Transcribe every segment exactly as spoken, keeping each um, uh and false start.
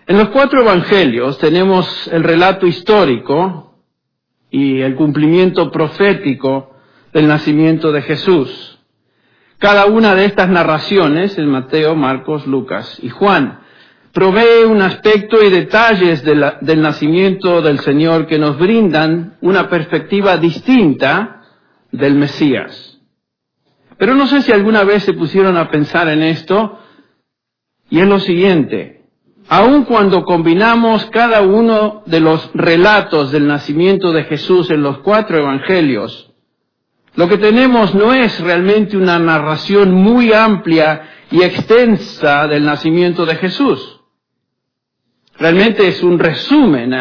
En los cuatro evangelios tenemos el relato histórico y el cumplimiento profético del nacimiento de Jesús. Cada una de estas narraciones, en Mateo, Marcos, Lucas y Juan, provee un aspecto y detalles de la, del nacimiento del Señor que nos brindan una perspectiva distinta del Mesías. Pero no sé si alguna vez se pusieron a pensar en esto, y es lo siguiente. Aun cuando combinamos cada uno de los relatos del nacimiento de Jesús en los cuatro evangelios, lo que tenemos no es realmente una narración muy amplia y extensa del nacimiento de Jesús. Realmente es un resumen,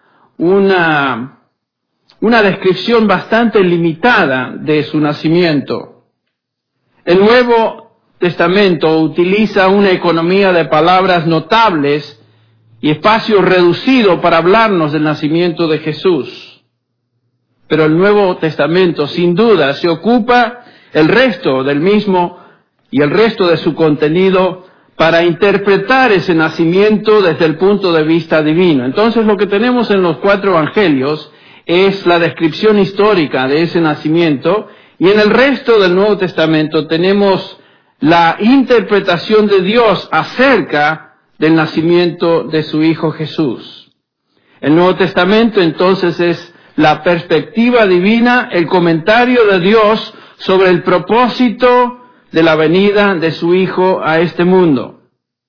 una, una descripción bastante limitada de su nacimiento. El Nuevo Testamento utiliza una economía de palabras notables y espacio reducido para hablarnos del nacimiento de Jesús. Pero el Nuevo Testamento, sin duda, se ocupa el resto del mismo y el resto de su contenido para interpretar ese nacimiento desde el punto de vista divino. Entonces, lo que tenemos en los cuatro evangelios es la descripción histórica de ese nacimiento, y en el resto del Nuevo Testamento tenemos la interpretación de Dios acerca del nacimiento de su Hijo Jesús. El Nuevo Testamento entonces es la perspectiva divina, el comentario de Dios sobre el propósito de la venida de su Hijo a este mundo.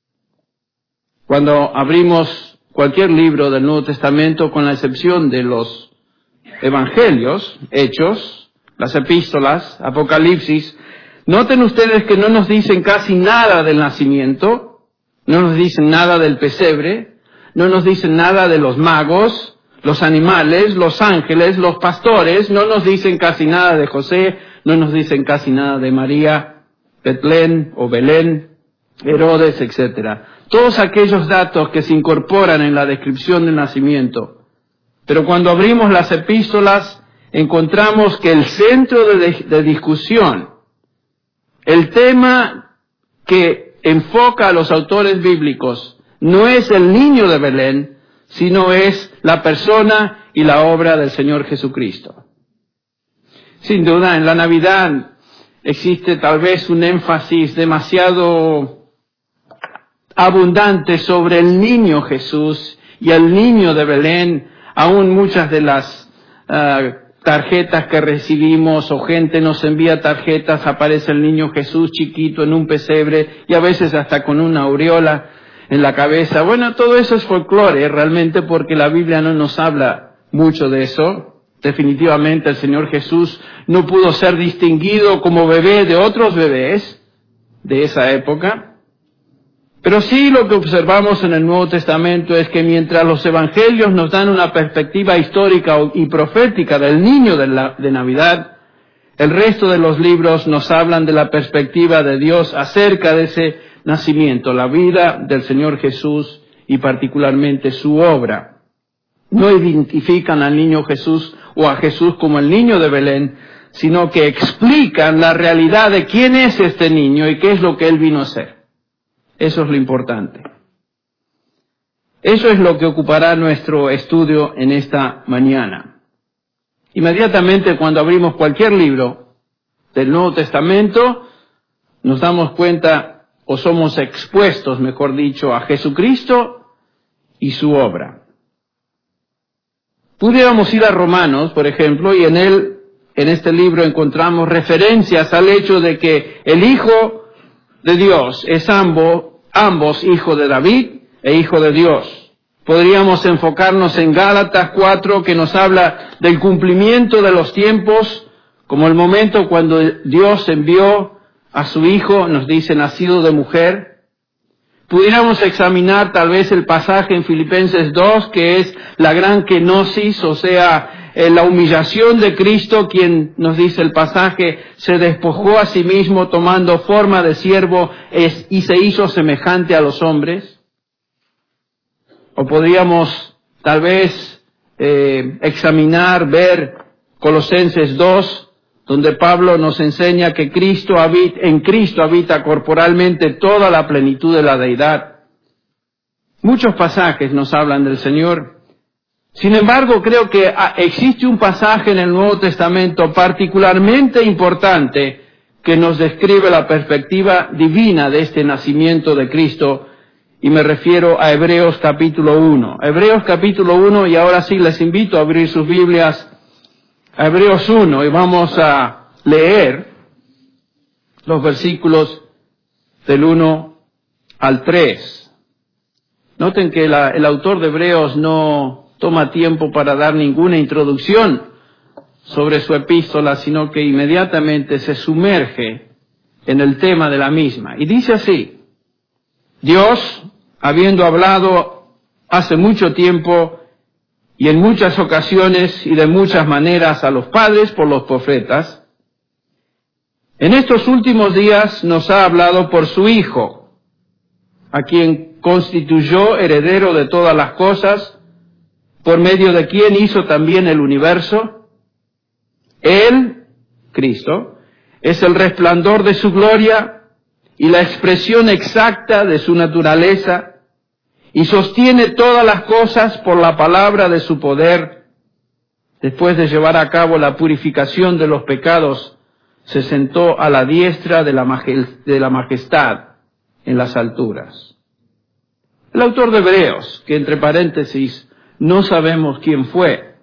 Cuando abrimos cualquier libro del Nuevo Testamento, con la excepción de los Evangelios, Hechos, las Epístolas, Apocalipsis, noten ustedes que no nos dicen casi nada del nacimiento, no nos dicen nada del pesebre, no nos dicen nada de los magos, los animales, los ángeles, los pastores, no nos dicen casi nada de José, no nos dicen casi nada de María, Betlén o Belén, Herodes, etcétera. Todos aquellos datos que se incorporan en la descripción del nacimiento. Pero cuando abrimos las epístolas, encontramos que el centro de, de, de discusión, el tema que enfoca a los autores bíblicos, no es el niño de Belén, sino es la persona y la obra del Señor Jesucristo. Sin duda, en la Navidad existe tal vez un énfasis demasiado abundante sobre el niño Jesús y el niño de Belén. Aún muchas de las uh, tarjetas que recibimos o gente nos envía tarjetas, aparece el niño Jesús chiquito en un pesebre y a veces hasta con una aureola en la cabeza. Bueno, todo eso es folclore realmente, porque la Biblia no nos habla mucho de eso. Definitivamente el Señor Jesús no pudo ser distinguido como bebé de otros bebés de esa época. Pero sí, lo que observamos en el Nuevo Testamento es que mientras los evangelios nos dan una perspectiva histórica y profética del niño de, la, de Navidad, el resto de los libros nos hablan de la perspectiva de Dios acerca de ese nacimiento, la vida del Señor Jesús y particularmente su obra. No identifican al niño Jesús o a Jesús como el niño de Belén, sino que explican la realidad de quién es este niño y qué es lo que él vino a hacer. Eso es lo importante. Eso es lo que ocupará nuestro estudio en esta mañana. Inmediatamente cuando abrimos cualquier libro del Nuevo Testamento, nos damos cuenta, o somos expuestos, mejor dicho, a Jesucristo y su obra. Pudiéramos ir a Romanos, por ejemplo, y en él, en este libro encontramos referencias al hecho de que el Hijo de Dios es ambos, ambos hijo de David e hijo de Dios. Podríamos enfocarnos en Gálatas cuatro, que nos habla del cumplimiento de los tiempos, como el momento cuando Dios envió a su Hijo, nos dice, nacido de mujer. Pudiéramos examinar tal vez el pasaje en Filipenses dos, que es la gran kenosis, o sea, eh, la humillación de Cristo, quien, nos dice el pasaje, se despojó a sí mismo tomando forma de siervo es, y se hizo semejante a los hombres. O podríamos tal vez eh, examinar, ver Colosenses dos, donde Pablo nos enseña que Cristo habita, en Cristo habita corporalmente toda la plenitud de la deidad. Muchos pasajes nos hablan del Señor. Sin embargo, creo que existe un pasaje en el Nuevo Testamento particularmente importante que nos describe la perspectiva divina de este nacimiento de Cristo, y me refiero a Hebreos capítulo uno. Hebreos capítulo uno, y ahora sí les invito a abrir sus Biblias a Hebreos uno, y vamos a leer los versículos del uno al tres. Noten que la, el autor de Hebreos no toma tiempo para dar ninguna introducción sobre su epístola, sino que inmediatamente se sumerge en el tema de la misma. Y dice así: Dios, habiendo hablado hace mucho tiempo y en muchas ocasiones y de muchas maneras a los padres por los profetas, en estos últimos días nos ha hablado por su Hijo, a quien constituyó heredero de todas las cosas, por medio de quien hizo también el universo. Él, Cristo, es el resplandor de su gloria y la expresión exacta de su naturaleza, y sostiene todas las cosas por la palabra de su poder. Después de llevar a cabo la purificación de los pecados, se sentó a la diestra de la majestad en las alturas. El autor de Hebreos, que entre paréntesis no sabemos quién fue,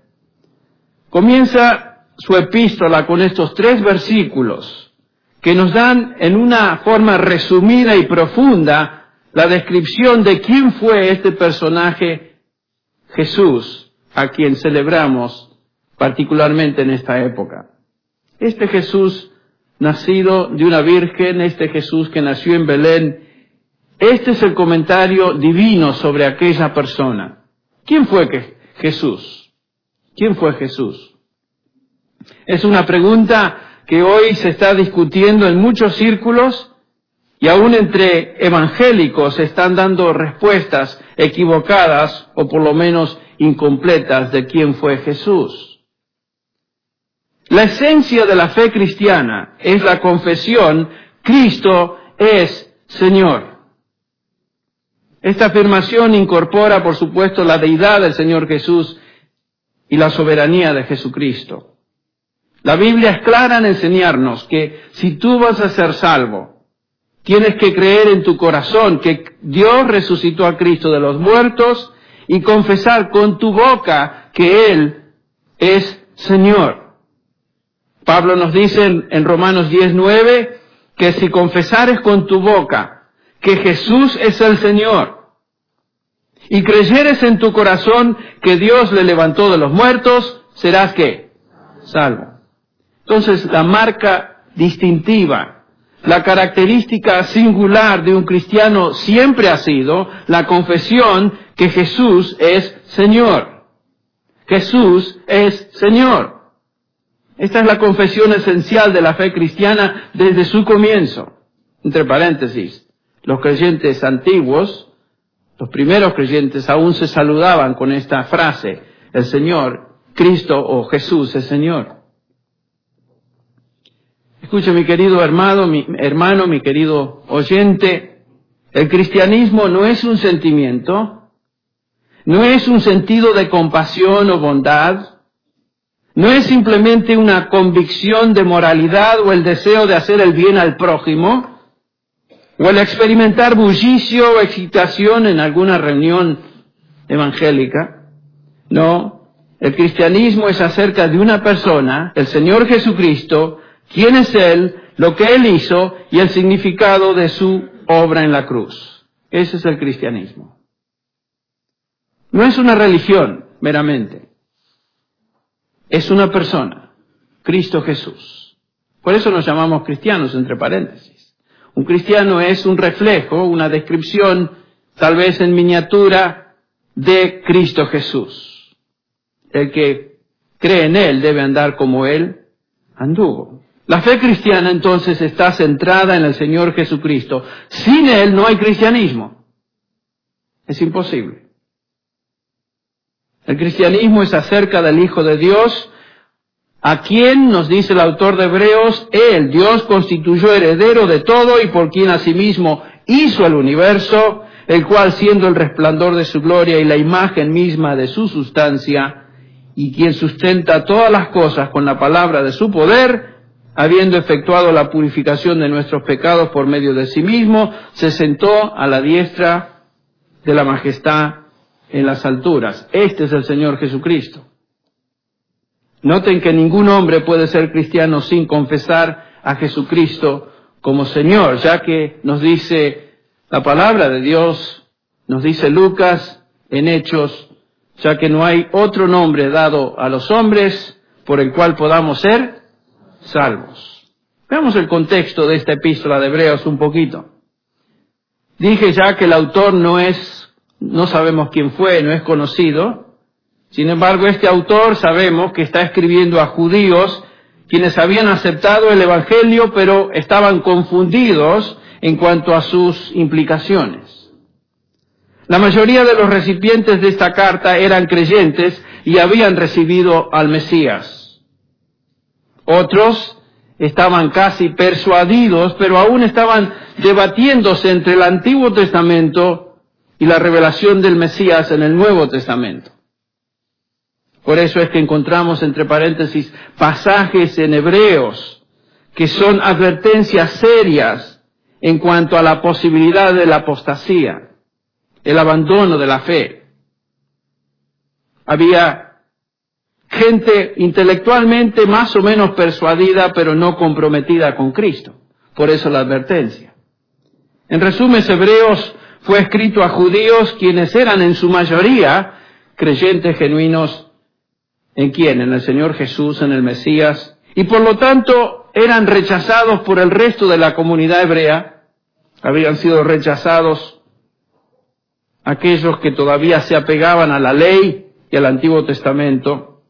comienza su epístola con estos tres versículos que nos dan en una forma resumida y profunda la descripción de quién fue este personaje Jesús, a quien celebramos particularmente en esta época. Este Jesús nacido de una virgen, este Jesús que nació en Belén, este es el comentario divino sobre aquella persona. ¿Quién fue que Jesús? ¿Quién fue Jesús? Es una pregunta que hoy se está discutiendo en muchos círculos, y aún entre evangélicos se están dando respuestas equivocadas o por lo menos incompletas de quién fue Jesús. La esencia de la fe cristiana es la confesión: Cristo es Señor. Esta afirmación incorpora, por supuesto, la deidad del Señor Jesús y la soberanía de Jesucristo. La Biblia es clara en enseñarnos que si tú vas a ser salvo, tienes que creer en tu corazón que Dios resucitó a Cristo de los muertos y confesar con tu boca que Él es Señor. Pablo nos dice en, en Romanos diez nueve que si confesares con tu boca que Jesús es el Señor y creyeres en tu corazón que Dios le levantó de los muertos, serás ¿qué? Salvo. Entonces, la marca distintiva, la característica singular de un cristiano siempre ha sido la confesión que Jesús es Señor. Jesús es Señor. Esta es la confesión esencial de la fe cristiana desde su comienzo. Entre paréntesis, los creyentes antiguos, los primeros creyentes, aún se saludaban con esta frase: el Señor, Cristo o Jesús es Señor. Escuche, mi querido hermano, mi hermano, mi querido oyente, el cristianismo no es un sentimiento, no es un sentido de compasión o bondad, no es simplemente una convicción de moralidad o el deseo de hacer el bien al prójimo, o el experimentar bullicio o excitación en alguna reunión evangélica. No, el cristianismo es acerca de una persona, el Señor Jesucristo, quién es Él, lo que Él hizo y el significado de su obra en la cruz. Ese es el cristianismo. No es una religión meramente. Es una persona, Cristo Jesús. Por eso nos llamamos cristianos, entre paréntesis. Un cristiano es un reflejo, una descripción, tal vez en miniatura, de Cristo Jesús. El que cree en Él debe andar como Él anduvo. La fe cristiana entonces está centrada en el Señor Jesucristo. Sin Él no hay cristianismo. Es imposible. El cristianismo es acerca del Hijo de Dios, a quien, nos dice el autor de Hebreos, Él, Dios, constituyó heredero de todo y por quien asimismo hizo el universo, el cual siendo el resplandor de su gloria y la imagen misma de su sustancia, y quien sustenta todas las cosas con la palabra de su poder, habiendo efectuado la purificación de nuestros pecados por medio de sí mismo, se sentó a la diestra de la majestad en las alturas. Este es el Señor Jesucristo. Noten que ningún hombre puede ser cristiano sin confesar a Jesucristo como Señor, ya que nos dice la palabra de Dios, nos dice Lucas en Hechos, ya que no hay otro nombre dado a los hombres por el cual podamos ser salvos. Veamos el contexto de esta epístola de Hebreos un poquito. Dije ya que el autor no es, no sabemos quién fue, no es conocido. Sin embargo, este autor sabemos que está escribiendo a judíos quienes habían aceptado el Evangelio, pero estaban confundidos en cuanto a sus implicaciones. La mayoría de los recipientes de esta carta eran creyentes y habían recibido al Mesías. Otros estaban casi persuadidos, pero aún estaban debatiéndose entre el Antiguo Testamento y la revelación del Mesías en el Nuevo Testamento. Por eso es que encontramos entre paréntesis pasajes en Hebreos que son advertencias serias en cuanto a la posibilidad de la apostasía, el abandono de la fe. Había gente intelectualmente más o menos persuadida, pero no comprometida con Cristo. Por eso la advertencia. En resumen, Hebreos fue escrito a judíos quienes eran en su mayoría creyentes genuinos. ¿En quién? En el Señor Jesús, en el Mesías. Y por lo tanto eran rechazados por el resto de la comunidad hebrea. Habían sido rechazados aquellos que todavía se apegaban a la ley y al Antiguo Testamento.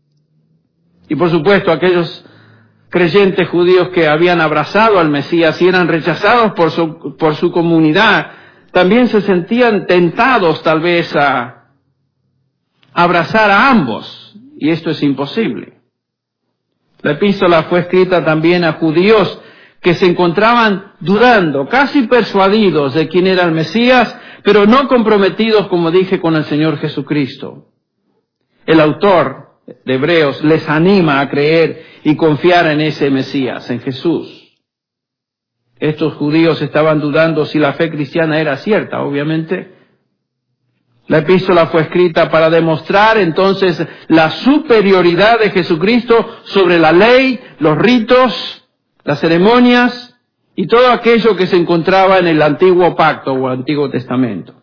Y por supuesto aquellos creyentes judíos que habían abrazado al Mesías y eran rechazados por su, por su comunidad, también se sentían tentados tal vez a abrazar a ambos. Y esto es imposible. La epístola fue escrita también a judíos que se encontraban dudando, casi persuadidos de quién era el Mesías, pero no comprometidos, como dije, con el Señor Jesucristo. El autor de Hebreos les anima a creer y confiar en ese Mesías, en Jesús. Estos judíos estaban dudando si la fe cristiana era cierta, obviamente. La epístola fue escrita para demostrar entonces la superioridad de Jesucristo sobre la ley, los ritos, las ceremonias y todo aquello que se encontraba en el antiguo pacto o antiguo testamento.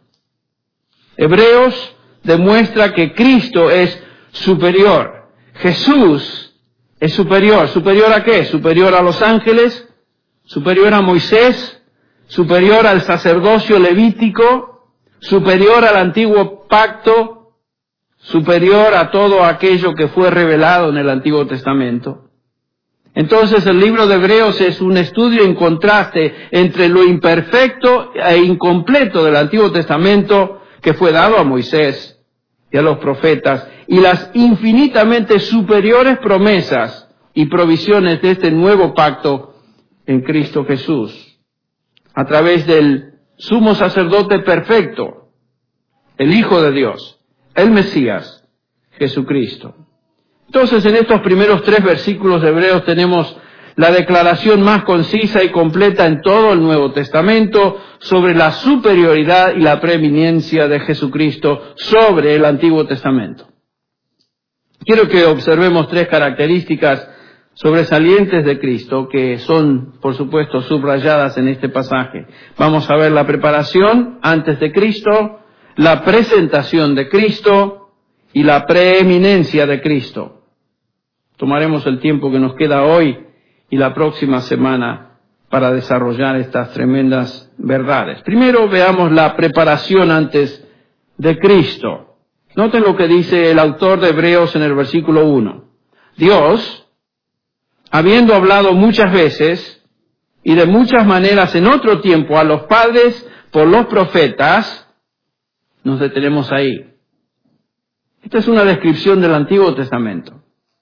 Hebreos demuestra que Cristo es superior. Jesús es superior. ¿Superior a qué? Superior a los ángeles, superior a Moisés, superior al sacerdocio levítico, superior al antiguo pacto, superior a todo aquello que fue revelado en el Antiguo Testamento. Entonces el libro de Hebreos es un estudio en contraste entre lo imperfecto e incompleto del Antiguo Testamento que fue dado a Moisés y a los profetas, y las infinitamente superiores promesas y provisiones de este nuevo pacto en Cristo Jesús, a través del sumo sacerdote perfecto, el Hijo de Dios, el Mesías, Jesucristo. Entonces, en estos primeros tres versículos de Hebreos tenemos la declaración más concisa y completa en todo el Nuevo Testamento sobre la superioridad y la preeminencia de Jesucristo sobre el Antiguo Testamento. Quiero que observemos tres características sobresalientes de Cristo, que son, por supuesto, subrayadas en este pasaje. Vamos a ver la preparación antes de Cristo, la presentación de Cristo y la preeminencia de Cristo. Tomaremos el tiempo que nos queda hoy y la próxima semana para desarrollar estas tremendas verdades. Primero veamos la preparación antes de Cristo. Noten lo que dice el autor de Hebreos en el versículo uno. Dios, habiendo hablado muchas veces y de muchas maneras en otro tiempo a los padres por los profetas, nos detenemos ahí. Esta es una descripción del Antiguo Testamento.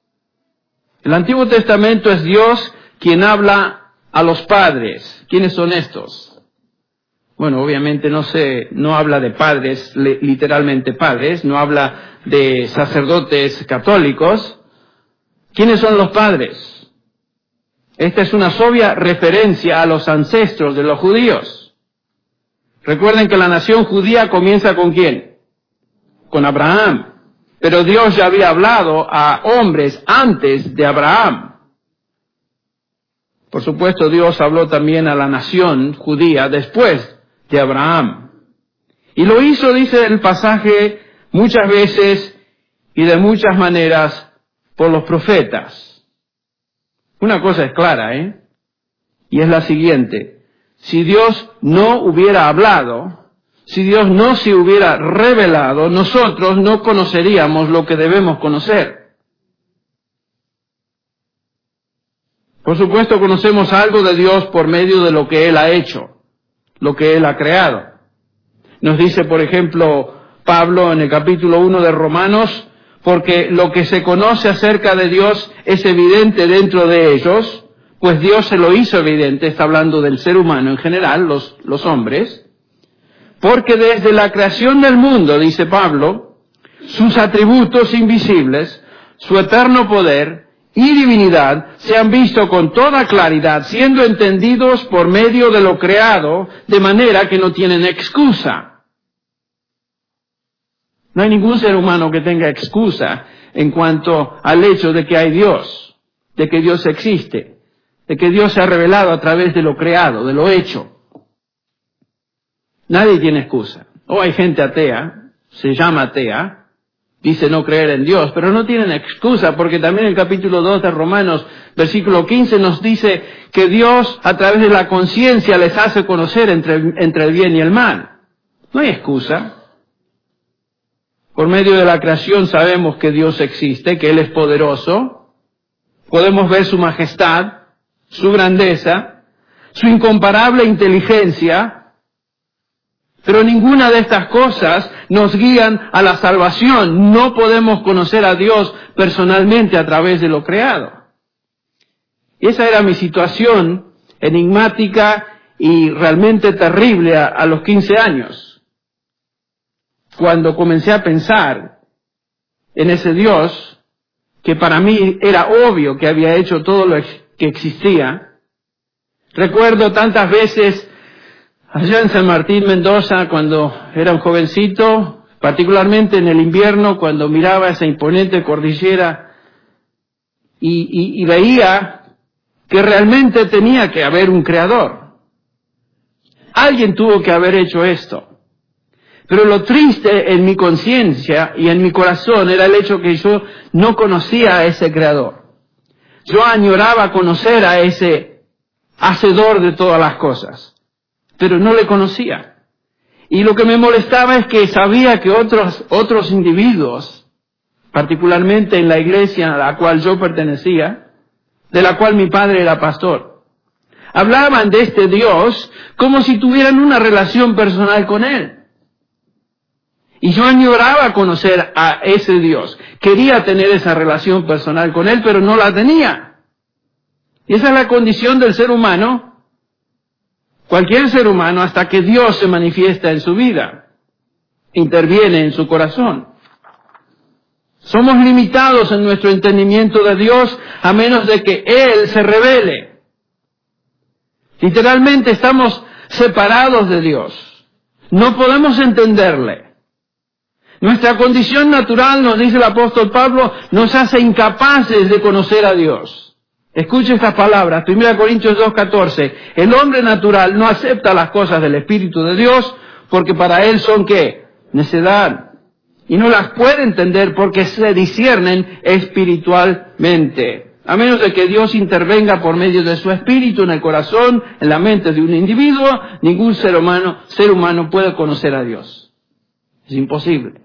El Antiguo Testamento es Dios quien habla a los padres. ¿Quiénes son estos? Bueno, obviamente no se, no habla de padres, literalmente padres, no habla de sacerdotes católicos. ¿Quiénes son los padres? Esta es una obvia referencia a los ancestros de los judíos. Recuerden que la nación judía comienza ¿con quién? Con Abraham. Pero Dios ya había hablado a hombres antes de Abraham. Por supuesto, Dios habló también a la nación judía después de Abraham. Y lo hizo, dice el pasaje, muchas veces y de muchas maneras por los profetas. Una cosa es clara, ¿eh? Y es la siguiente. Si Dios no hubiera hablado, si Dios no se hubiera revelado, nosotros no conoceríamos lo que debemos conocer. Por supuesto, conocemos algo de Dios por medio de lo que Él ha hecho, lo que Él ha creado. Nos dice, por ejemplo, Pablo en el capítulo uno de Romanos, porque lo que se conoce acerca de Dios es evidente dentro de ellos, pues Dios se lo hizo evidente, está hablando del ser humano en general, los, los hombres, porque desde la creación del mundo, dice Pablo, sus atributos invisibles, su eterno poder y divinidad se han visto con toda claridad, siendo entendidos por medio de lo creado, de manera que no tienen excusa. No hay ningún ser humano que tenga excusa en cuanto al hecho de que hay Dios, de que Dios existe, de que Dios se ha revelado a través de lo creado, de lo hecho. Nadie tiene excusa. O hay gente atea, se llama atea, dice no creer en Dios, pero no tienen excusa, porque también el capítulo dos de Romanos, versículo quince, nos dice que Dios a través de la conciencia les hace conocer entre, entre el bien y el mal. No hay excusa. Por medio de la creación sabemos que Dios existe, que Él es poderoso. Podemos ver su majestad, su grandeza, su incomparable inteligencia. Pero ninguna de estas cosas nos guían a la salvación. No podemos conocer a Dios personalmente a través de lo creado. Esa era mi situación enigmática y realmente terrible a, a los quince años. Cuando comencé a pensar en ese Dios, que para mí era obvio que había hecho todo lo que existía. Recuerdo tantas veces allá en San Martín, Mendoza, cuando era un jovencito, particularmente en el invierno, cuando miraba esa imponente cordillera y, y, y veía que realmente tenía que haber un creador. Alguien tuvo que haber hecho esto. Pero lo triste en mi conciencia y en mi corazón era el hecho que yo no conocía a ese creador. Yo añoraba conocer a ese hacedor de todas las cosas, pero no le conocía. Y lo que me molestaba es que sabía que otros, otros individuos, particularmente en la iglesia a la cual yo pertenecía, de la cual mi padre era pastor, hablaban de este Dios como si tuvieran una relación personal con Él. Y yo añoraba conocer a ese Dios. Quería tener esa relación personal con Él, pero no la tenía. Y esa es la condición del ser humano, cualquier ser humano, hasta que Dios se manifiesta en su vida, interviene en su corazón. Somos limitados en nuestro entendimiento de Dios a menos de que Él se revele. Literalmente estamos separados de Dios. No podemos entenderle. Nuestra condición natural, nos dice el apóstol Pablo, nos hace incapaces de conocer a Dios. Escuche estas palabras, primera Corintios dos catorce. El hombre natural no acepta las cosas del Espíritu de Dios porque para él son ¿qué? Necedad. Y no las puede entender porque se disciernen espiritualmente. A menos de que Dios intervenga por medio de su Espíritu en el corazón, en la mente de un individuo, ningún ser humano, ser humano puede conocer a Dios. Es imposible.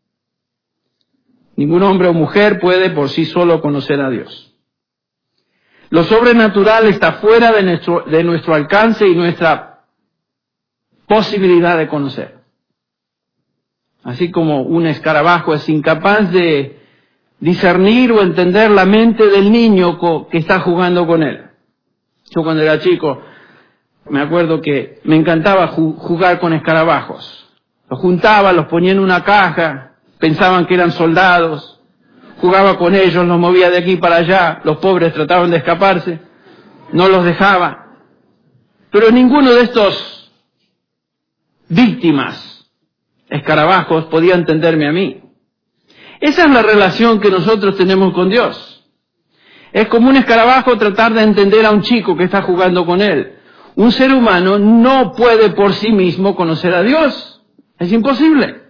Ningún hombre o mujer puede por sí solo conocer a Dios. Lo sobrenatural está fuera de nuestro, de nuestro alcance y nuestra posibilidad de conocer. Así como un escarabajo es incapaz de discernir o entender la mente del niño que está jugando con él. Yo cuando era chico me acuerdo que me encantaba ju- jugar con escarabajos. Los juntaba, los ponía en una caja, pensaban que eran soldados, jugaba con ellos, los movía de aquí para allá, los pobres trataban de escaparse, no los dejaba. Pero ninguno de estos víctimas, escarabajos, podía entenderme a mí. Esa es la relación que nosotros tenemos con Dios. Es como un escarabajo tratar de entender a un chico que está jugando con él. Un ser humano no puede por sí mismo conocer a Dios. Es imposible.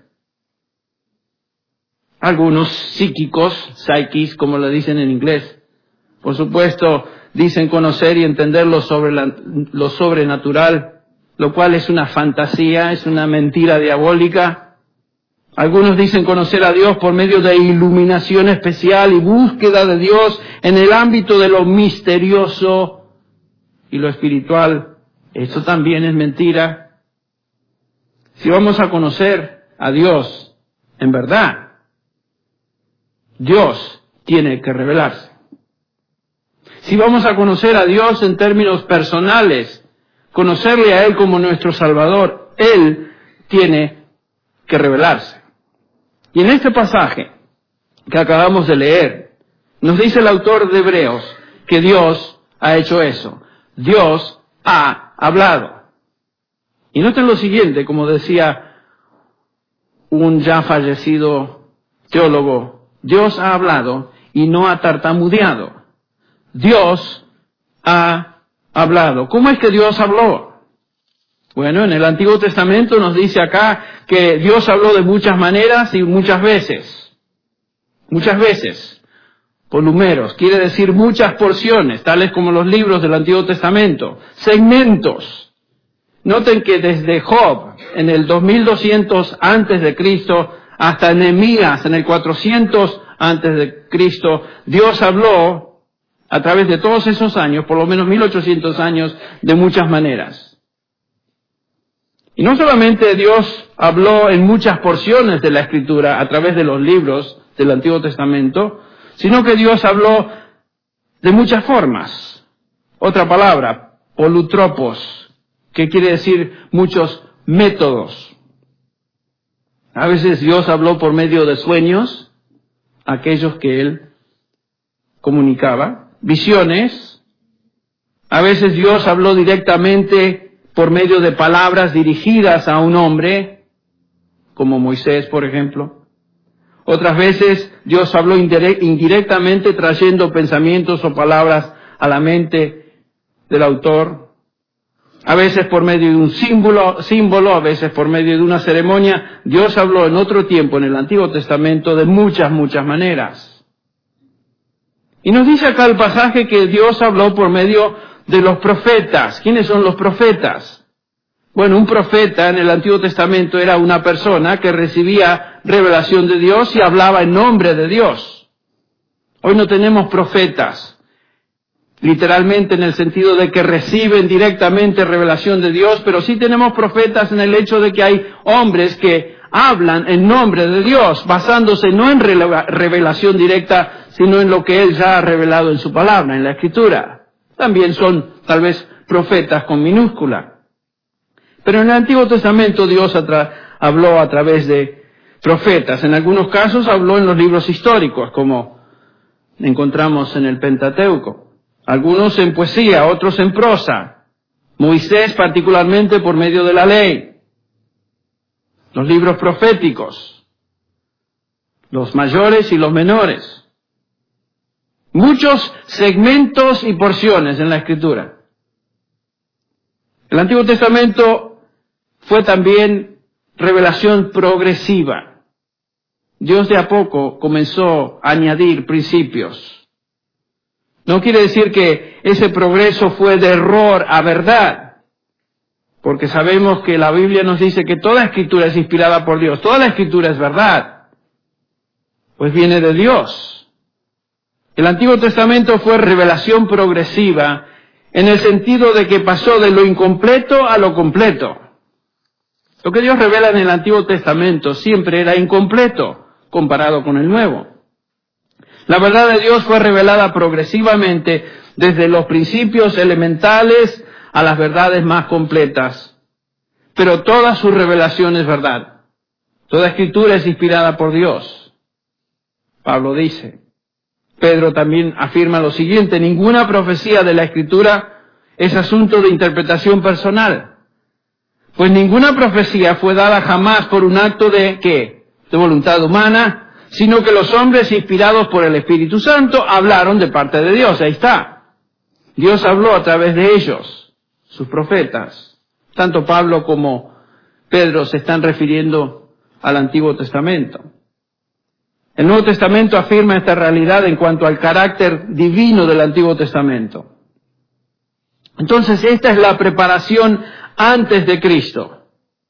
Algunos psíquicos, psychics, como lo dicen en inglés, por supuesto, dicen conocer y entender lo, sobre la, lo sobrenatural, lo cual es una fantasía, es una mentira diabólica. Algunos dicen conocer a Dios por medio de iluminación especial y búsqueda de Dios en el ámbito de lo misterioso y lo espiritual. Esto también es mentira. Si vamos a conocer a Dios en verdad, Dios tiene que revelarse. Si vamos a conocer a Dios en términos personales, conocerle a Él como nuestro Salvador, Él tiene que revelarse. Y en este pasaje que acabamos de leer, nos dice el autor de Hebreos que Dios ha hecho eso. Dios ha hablado. Y noten lo siguiente, como decía un ya fallecido teólogo, Dios ha hablado y no ha tartamudeado. Dios ha hablado. ¿Cómo es que Dios habló? Bueno, en el Antiguo Testamento nos dice acá que Dios habló de muchas maneras y muchas veces. Muchas veces. Polumeros, quiere decir muchas porciones, tales como los libros del Antiguo Testamento. Segmentos. Noten que desde Job, en el dos mil doscientos antes de Cristo, hasta Nehemías, en el cuatrocientos antes de Cristo, Dios habló a través de todos esos años, por lo menos mil ochocientos años, de muchas maneras. Y no solamente Dios habló en muchas porciones de la Escritura a través de los libros del Antiguo Testamento, sino que Dios habló de muchas formas. Otra palabra, polutropos, que quiere decir muchos métodos. A veces Dios habló por medio de sueños, aquellos que Él comunicaba, visiones. A veces Dios habló directamente por medio de palabras dirigidas a un hombre, como Moisés, por ejemplo. Otras veces Dios habló indirectamente trayendo pensamientos o palabras a la mente del autor. A veces por medio de un símbolo, símbolo, a veces por medio de una ceremonia. Dios habló en otro tiempo, en el Antiguo Testamento, de muchas, muchas maneras. Y nos dice acá el pasaje que Dios habló por medio de los profetas. ¿Quiénes son los profetas? Bueno, un profeta en el Antiguo Testamento era una persona que recibía revelación de Dios y hablaba en nombre de Dios. Hoy no tenemos profetas, literalmente en el sentido de que reciben directamente revelación de Dios, pero sí tenemos profetas en el hecho de que hay hombres que hablan en nombre de Dios, basándose no en revelación directa, sino en lo que Él ya ha revelado en su palabra, en la Escritura. También son, tal vez, profetas con minúscula. Pero en el Antiguo Testamento Dios atra- habló a través de profetas. En algunos casos habló en los libros históricos, como encontramos en el Pentateuco. Algunos en poesía, otros en prosa. Moisés particularmente por medio de la ley. Los libros proféticos. Los mayores y los menores. Muchos segmentos y porciones en la Escritura. El Antiguo Testamento fue también revelación progresiva. Dios de a poco comenzó a añadir principios. No quiere decir que ese progreso fue de error a verdad, porque sabemos que la Biblia nos dice que toda Escritura es inspirada por Dios, toda la Escritura es verdad, pues viene de Dios. El Antiguo Testamento fue revelación progresiva en el sentido de que pasó de lo incompleto a lo completo. Lo que Dios revela en el Antiguo Testamento siempre era incompleto comparado con el Nuevo. La verdad de Dios fue revelada progresivamente desde los principios elementales a las verdades más completas, pero toda su revelación es verdad. Toda escritura es inspirada por Dios. Pablo dice. Pedro también afirma lo siguiente: ninguna profecía de la escritura es asunto de interpretación personal, pues ninguna profecía fue dada jamás por un acto de, ¿qué?, de voluntad humana, sino que los hombres inspirados por el Espíritu Santo hablaron de parte de Dios. Ahí está. Dios habló a través de ellos, sus profetas. Tanto Pablo como Pedro se están refiriendo al Antiguo Testamento. El Nuevo Testamento afirma esta realidad en cuanto al carácter divino del Antiguo Testamento. Entonces, esta es la preparación antes de Cristo.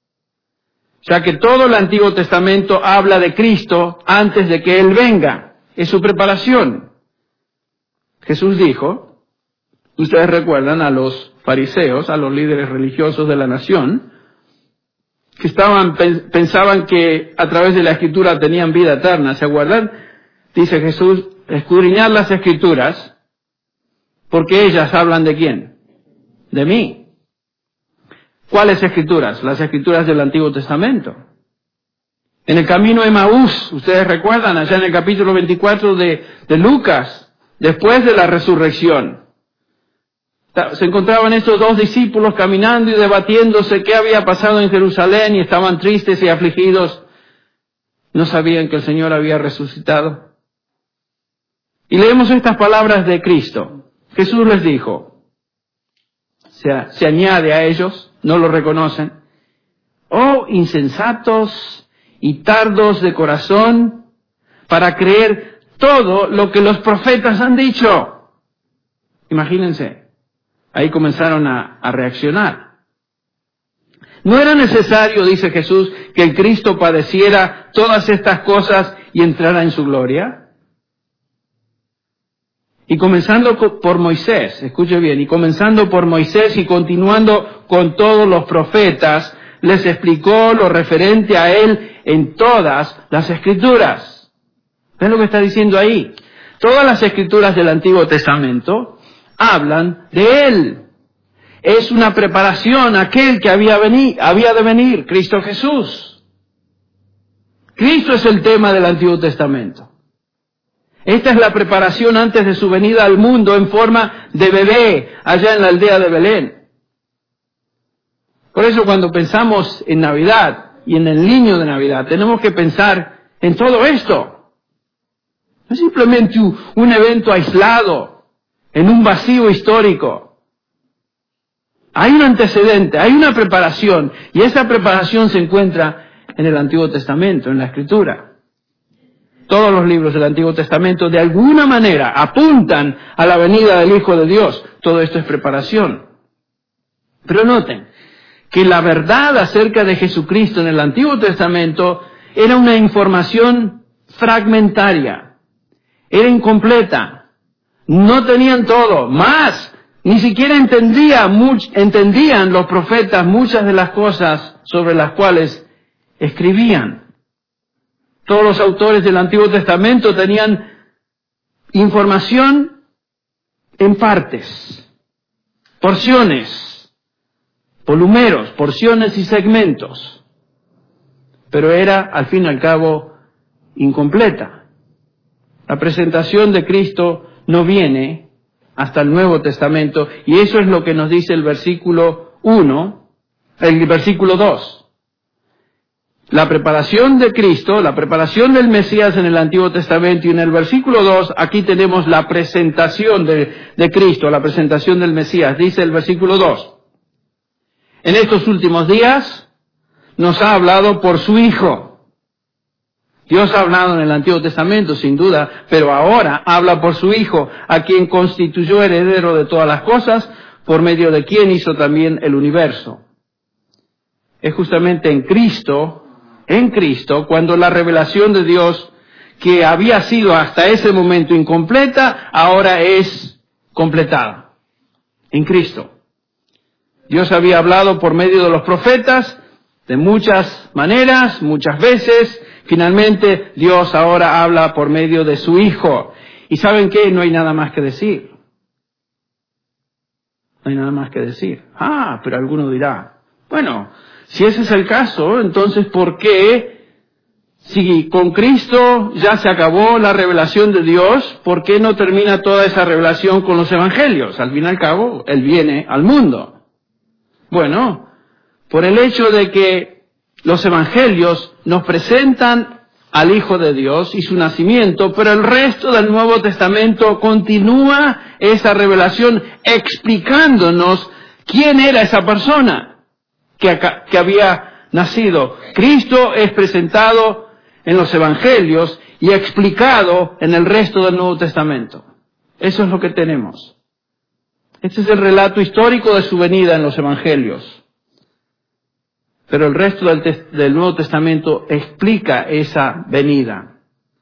Ya que todo el Antiguo Testamento habla de Cristo antes de que Él venga. Es su preparación. Jesús dijo, ustedes recuerdan a los fariseos, a los líderes religiosos de la nación, que estaban, pensaban que a través de la Escritura tenían vida eterna. ¿Se acuerdan? Dice Jesús, escudriñad las Escrituras, porque ellas hablan ¿de quién? De mí. ¿Cuáles Escrituras? Las Escrituras del Antiguo Testamento. En el camino a Emaús, ustedes recuerdan, allá en el capítulo veinticuatro de, de Lucas, después de la resurrección, se encontraban estos dos discípulos caminando y debatiéndose qué había pasado en Jerusalén, y estaban tristes y afligidos. No sabían que el Señor había resucitado. Y leemos estas palabras de Cristo. Jesús les dijo, se, se añade a ellos, no lo reconocen: oh insensatos y tardos de corazón para creer todo lo que los profetas han dicho. Imagínense. Ahí comenzaron a, a reaccionar. ¿No era necesario, dice Jesús, que el Cristo padeciera todas estas cosas y entrara en su gloria? Y comenzando por Moisés, escuche bien, y comenzando por Moisés y continuando con todos los profetas, les explicó lo referente a él en todas las Escrituras. ¿Ven lo que está diciendo ahí? Todas las Escrituras del Antiguo Testamento hablan de Él. Es una preparación a aquel que había, venir, había de venir, Cristo Jesús. Cristo es el tema del Antiguo Testamento. Esta es la preparación antes de su venida al mundo en forma de bebé allá en la aldea de Belén. Por eso cuando pensamos en Navidad y en el niño de Navidad, tenemos que pensar en todo esto. No es simplemente un, un evento aislado en un vacío histórico. Hay un antecedente, hay una preparación, y esa preparación se encuentra en el Antiguo Testamento, en la Escritura. Todos los libros del Antiguo Testamento de alguna manera apuntan a la venida del Hijo de Dios. Todo esto es preparación. Pero noten que la verdad acerca de Jesucristo en el Antiguo Testamento era una información fragmentaria, era incompleta. No tenían todo, más, ni siquiera entendía, much, entendían los profetas muchas de las cosas sobre las cuales escribían. Todos los autores del Antiguo Testamento tenían información en partes, porciones, volumeros, porciones y segmentos, pero era, al fin y al cabo, incompleta. La presentación de Cristo no viene hasta el Nuevo Testamento, y eso es lo que nos dice el versículo uno, el versículo dos. La preparación de Cristo, la preparación del Mesías en el Antiguo Testamento, y en el versículo dos, aquí tenemos la presentación de, de Cristo, la presentación del Mesías. Dice el versículo dos, en estos últimos días nos ha hablado por su Hijo. Dios ha hablado en el Antiguo Testamento, sin duda, pero ahora habla por su Hijo, a quien constituyó heredero de todas las cosas, por medio de quien hizo también el universo. Es justamente en Cristo, en Cristo, cuando la revelación de Dios, que había sido hasta ese momento incompleta, ahora es completada. En Cristo. Dios había hablado por medio de los profetas, de muchas maneras, muchas veces. Finalmente, Dios ahora habla por medio de su Hijo. ¿Y saben qué? No hay nada más que decir. No hay nada más que decir. Ah, pero alguno dirá, bueno, si ese es el caso, entonces ¿por qué, si con Cristo ya se acabó la revelación de Dios, por qué no termina toda esa revelación con los evangelios? Al fin y al cabo, Él viene al mundo. Bueno, por el hecho de que los evangelios nos presentan al Hijo de Dios y su nacimiento, pero el resto del Nuevo Testamento continúa esa revelación explicándonos quién era esa persona que, acá, que había nacido. Cristo es presentado en los evangelios y explicado en el resto del Nuevo Testamento. Eso es lo que tenemos. Este es el relato histórico de su venida en los evangelios. Pero el resto del, del Nuevo Testamento explica esa venida.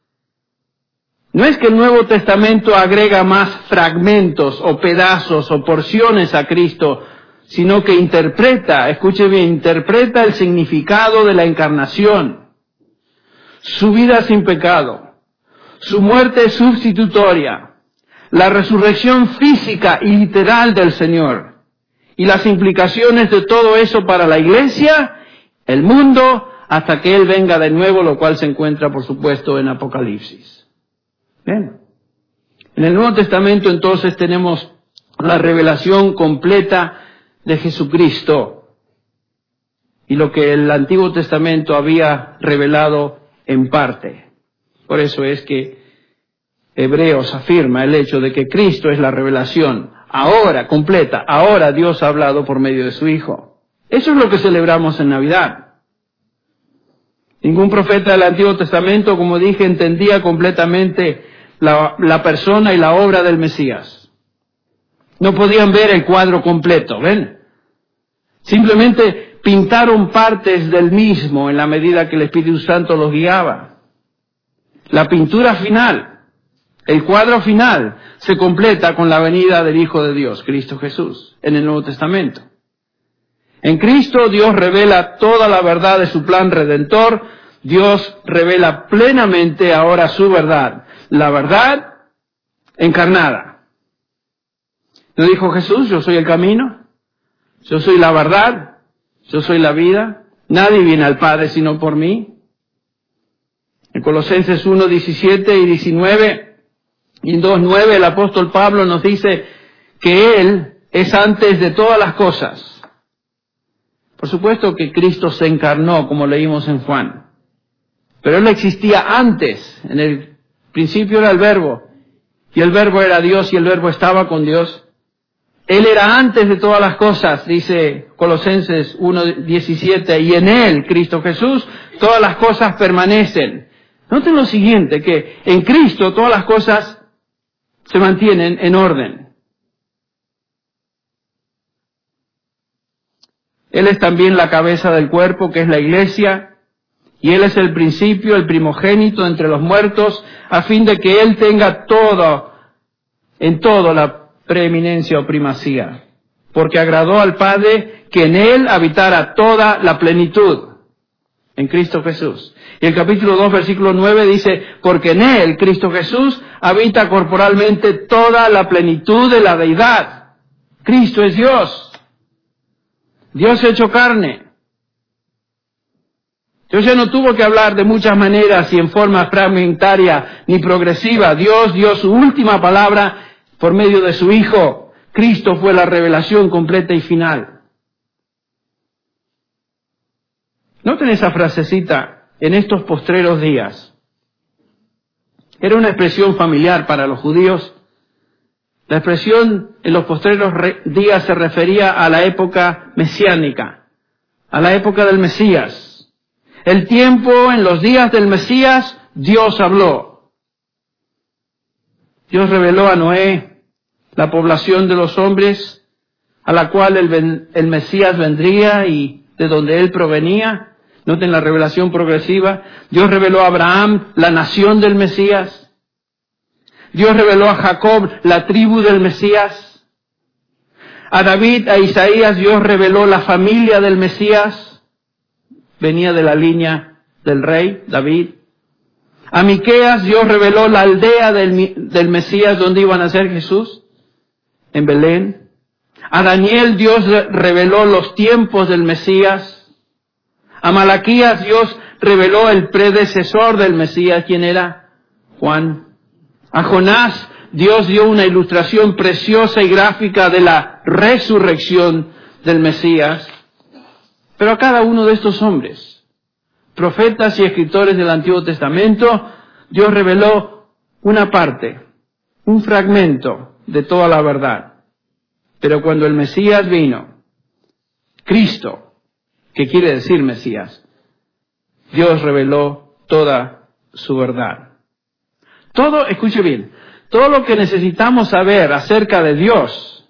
No es que el Nuevo Testamento agrega más fragmentos o pedazos o porciones a Cristo, sino que interpreta, escuche bien, interpreta el significado de la encarnación, su vida sin pecado, su muerte sustitutoria, la resurrección física y literal del Señor, y las implicaciones de todo eso para la iglesia, el mundo, hasta que Él venga de nuevo, lo cual se encuentra, por supuesto, en Apocalipsis. Bien. En el Nuevo Testamento, entonces, tenemos la revelación completa de Jesucristo y lo que el Antiguo Testamento había revelado en parte. Por eso es que Hebreos afirma el hecho de que Cristo es la revelación ahora, completa. Ahora Dios ha hablado por medio de su Hijo. Eso es lo que celebramos en Navidad. Ningún profeta del Antiguo Testamento, como dije, entendía completamente la, la persona y la obra del Mesías. No podían ver el cuadro completo, ¿ven? Simplemente pintaron partes del mismo en la medida que el Espíritu Santo los guiaba. La pintura final, el cuadro final, se completa con la venida del Hijo de Dios, Cristo Jesús, en el Nuevo Testamento. En Cristo Dios revela toda la verdad de su plan redentor. Dios revela plenamente ahora su verdad, la verdad encarnada. ¿No dijo Jesús, yo soy el camino, yo soy la verdad, yo soy la vida? Nadie viene al Padre sino por mí. En Colosenses uno, diecisiete y diecinueve y en dos, nueve el apóstol Pablo nos dice que Él es antes de todas las cosas. Por supuesto que Cristo se encarnó, como leímos en Juan. Pero Él existía antes. En el principio era el Verbo. Y el Verbo era Dios y el Verbo estaba con Dios. Él era antes de todas las cosas, dice Colosenses uno, diecisiete. Y en Él, Cristo Jesús, todas las cosas permanecen. Noten lo siguiente, que en Cristo todas las cosas se mantienen en orden. Él es también la cabeza del cuerpo, que es la iglesia, y Él es el principio, el primogénito entre los muertos, a fin de que Él tenga todo, en todo la preeminencia o primacía, porque agradó al Padre que en Él habitara toda la plenitud, en Cristo Jesús. Y el capítulo dos, versículo nueve dice, porque en Él, Cristo Jesús, habita corporalmente toda la plenitud de la deidad. Cristo es Dios. Dios hecho carne. Dios ya no tuvo que hablar de muchas maneras y en forma fragmentaria ni progresiva. Dios dio su última palabra por medio de su Hijo. Cristo fue la revelación completa y final. Noten esa frasecita, en estos postreros días. Era una expresión familiar para los judíos. La expresión en los postreros días se refería a la época mesiánica, a la época del Mesías. El tiempo, en los días del Mesías, Dios habló. Dios reveló a Noé la población de los hombres a la cual el, el Mesías vendría y de donde él provenía. Noten la revelación progresiva. Dios reveló a Abraham la nación del Mesías. Dios reveló a Jacob la tribu del Mesías. A David, a Isaías, Dios reveló la familia del Mesías. Venía de la línea del rey David. A Miqueas, Dios reveló la aldea del, del Mesías donde iba a nacer Jesús, en Belén. A Daniel Dios reveló los tiempos del Mesías. A Malaquías Dios reveló el predecesor del Mesías. ¿Quién era? Juan. A Jonás Dios dio una ilustración preciosa y gráfica de la resurrección del Mesías. Pero a cada uno de estos hombres, profetas y escritores del Antiguo Testamento, Dios reveló una parte, un fragmento de toda la verdad. Pero cuando el Mesías vino, Cristo, que quiere decir Mesías, Dios reveló toda su verdad. Todo, escuche bien, todo lo que necesitamos saber acerca de Dios,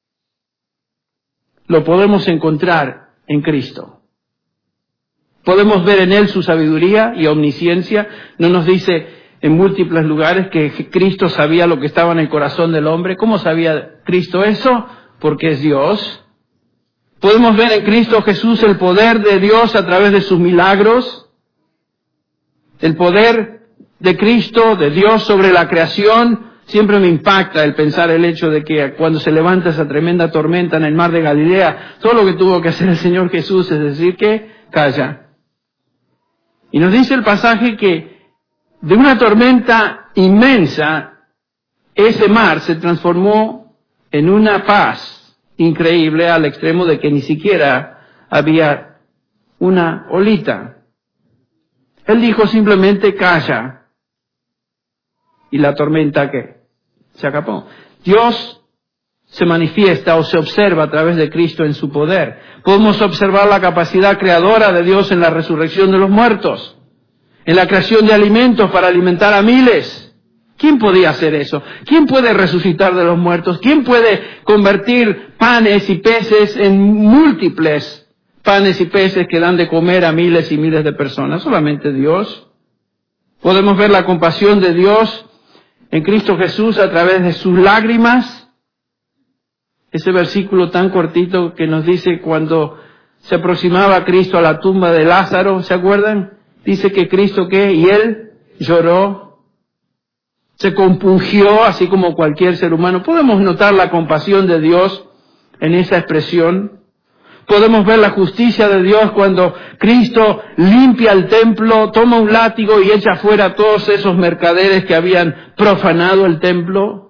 lo podemos encontrar en Cristo. Podemos ver en Él su sabiduría y omnisciencia. No nos dice en múltiples lugares que Cristo sabía lo que estaba en el corazón del hombre. ¿Cómo sabía Cristo eso? Porque es Dios. Podemos ver en Cristo Jesús el poder de Dios a través de sus milagros. El poder de Cristo, de Dios sobre la creación. Siempre me impacta el pensar el hecho de que cuando se levanta esa tremenda tormenta en el mar de Galilea, todo lo que tuvo que hacer el Señor Jesús es decir que calla. Y nos dice el pasaje que de una tormenta inmensa, ese mar se transformó en una paz increíble al extremo de que ni siquiera había una olita. Él dijo simplemente calla. Y la tormenta que se acabó. Dios se manifiesta o se observa a través de Cristo en su poder. Podemos observar la capacidad creadora de Dios en la resurrección de los muertos, en la creación de alimentos para alimentar a miles. ¿Quién podía hacer eso? ¿Quién puede resucitar de los muertos? ¿Quién puede convertir panes y peces en múltiples panes y peces que dan de comer a miles y miles de personas? Solamente Dios. Podemos ver la compasión de Dios en Cristo Jesús a través de sus lágrimas. Ese versículo tan cortito que nos dice cuando se aproximaba Cristo a la tumba de Lázaro, ¿se acuerdan? Dice que Cristo, ¿qué? Y Él lloró, se compungió, así como cualquier ser humano. Podemos notar la compasión de Dios en esa expresión. Podemos ver la justicia de Dios cuando Cristo limpia el templo, toma un látigo y echa fuera a todos esos mercaderes que habían profanado el templo.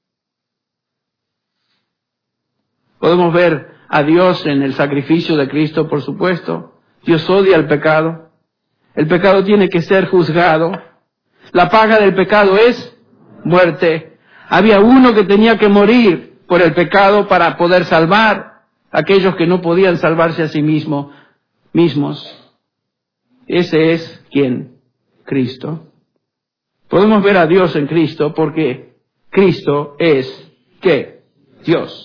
Podemos ver a Dios en el sacrificio de Cristo, por supuesto. Dios odia el pecado. El pecado tiene que ser juzgado. La paga del pecado es muerte. Había uno que tenía que morir por el pecado para poder salvar a aquellos que no podían salvarse a sí mismo, mismos. Ese es ¿quién? Cristo. Podemos ver a Dios en Cristo porque Cristo es ¿qué? Dios.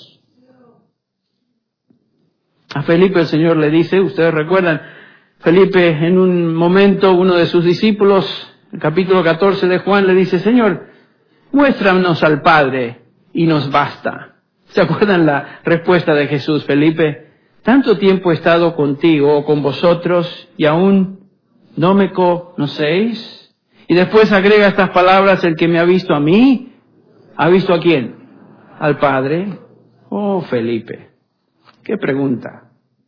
A Felipe el Señor le dice, ustedes recuerdan, Felipe en un momento, uno de sus discípulos, el capítulo catorce de Juan, le dice, Señor, muéstranos al Padre y nos basta. ¿Se acuerdan la respuesta de Jesús? Felipe, tanto tiempo he estado contigo o con vosotros y aún no me conocéis. Y después agrega estas palabras, el que me ha visto a mí, ¿ha visto a quién? Al Padre. Oh, Felipe. ¿Qué pregunta?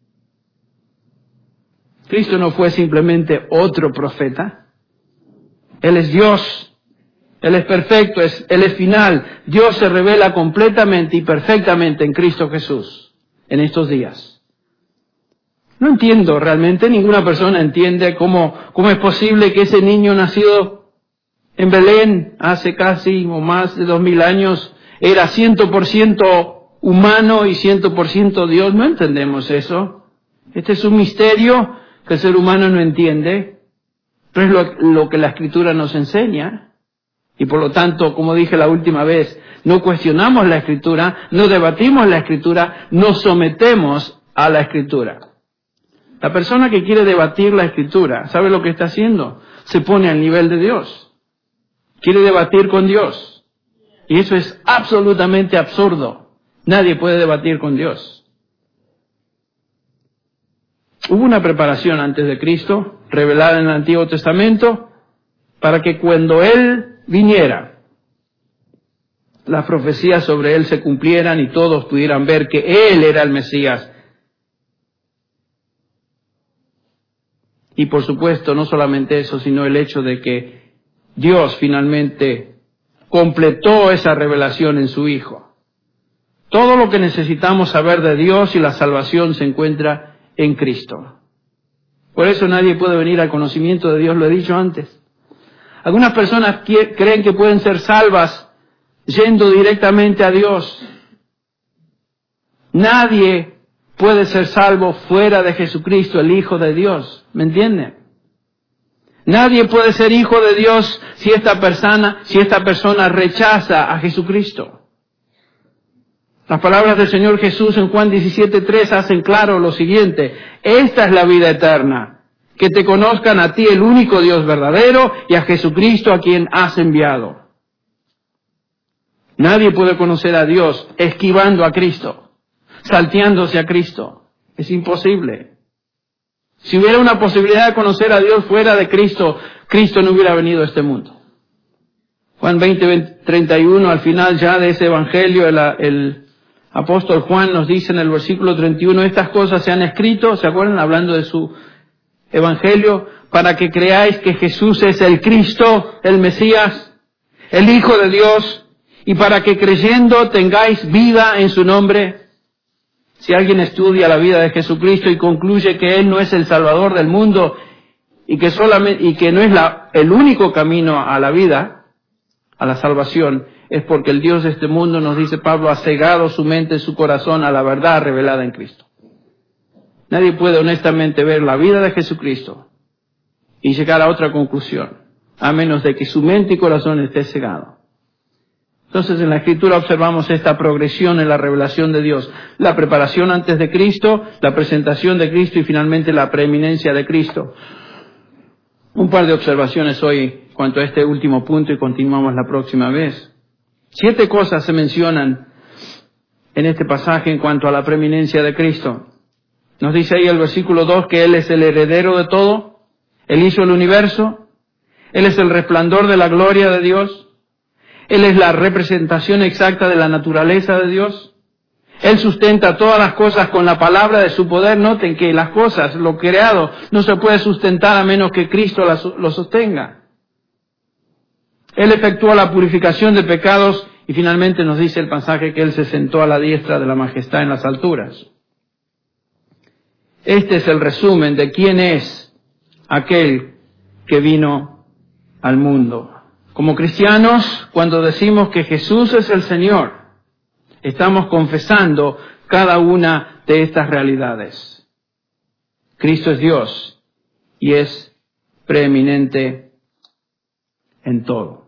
Cristo no fue simplemente otro profeta. Él es Dios. Él es perfecto. Es, Él es final. Dios se revela completamente y perfectamente en Cristo Jesús en estos días. No entiendo realmente, ninguna persona entiende cómo, cómo es posible que ese niño nacido en Belén hace casi o más de dos mil años era ciento por ciento humano y cien por ciento Dios. No entendemos eso. Este es un misterio que el ser humano no entiende, pero es lo, lo que la Escritura nos enseña. Y por lo tanto, como dije la última vez, no cuestionamos la Escritura, no debatimos la Escritura, nos sometemos a la Escritura. La persona que quiere debatir la Escritura, ¿sabe lo que está haciendo? Se pone al nivel de Dios. Quiere debatir con Dios. Y eso es absolutamente absurdo. Nadie puede debatir con Dios. Hubo una preparación antes de Cristo, revelada en el Antiguo Testamento, para que cuando Él viniera, las profecías sobre Él se cumplieran y todos pudieran ver que Él era el Mesías. Y por supuesto, no solamente eso, sino el hecho de que Dios finalmente completó esa revelación en su Hijo. Todo lo que necesitamos saber de Dios y la salvación se encuentra en Cristo. Por eso nadie puede venir al conocimiento de Dios, lo he dicho antes. Algunas personas creen que pueden ser salvas yendo directamente a Dios. Nadie puede ser salvo fuera de Jesucristo, el Hijo de Dios. ¿Me entienden? Nadie puede ser hijo de Dios si esta persona, si esta persona rechaza a Jesucristo. Las palabras del Señor Jesús en Juan diecisiete tres hacen claro lo siguiente: esta es la vida eterna, que te conozcan a ti, el único Dios verdadero, y a Jesucristo a quien has enviado. Nadie puede conocer a Dios esquivando a Cristo, salteándose a Cristo. Es imposible. Si hubiera una posibilidad de conocer a Dios fuera de Cristo, Cristo no hubiera venido a este mundo. Juan veinte, treinta y uno, al final ya de ese evangelio, el, el apóstol Juan nos dice en el versículo treinta y uno, estas cosas se han escrito, ¿se acuerdan? Hablando de su evangelio, para que creáis que Jesús es el Cristo, el Mesías, el Hijo de Dios, y para que creyendo tengáis vida en su nombre. Si alguien estudia la vida de Jesucristo y concluye que Él no es el Salvador del mundo y que solamente, y que no es la, el único camino a la vida, a la salvación, es porque el Dios de este mundo, nos dice Pablo, ha cegado su mente y su corazón a la verdad revelada en Cristo. Nadie puede honestamente ver la vida de Jesucristo y llegar a otra conclusión, a menos de que su mente y corazón esté cegado. Entonces en la Escritura observamos esta progresión en la revelación de Dios. La preparación antes de Cristo, la presentación de Cristo y finalmente la preeminencia de Cristo. Un par de observaciones hoy cuanto a este último punto y continuamos la próxima vez. Siete cosas se mencionan en este pasaje en cuanto a la preeminencia de Cristo. Nos dice ahí el versículo dos que Él es el heredero de todo, Él hizo el universo, Él es el resplandor de la gloria de Dios, Él es la representación exacta de la naturaleza de Dios. Él sustenta todas las cosas con la palabra de su poder. Noten que las cosas, lo creado, no se puede sustentar a menos que Cristo lo sostenga. Él efectuó la purificación de pecados y finalmente nos dice el pasaje que Él se sentó a la diestra de la majestad en las alturas. Este es el resumen de quién es aquel que vino al mundo. Como cristianos, cuando decimos que Jesús es el Señor, estamos confesando cada una de estas realidades. Cristo es Dios y es preeminente en todo.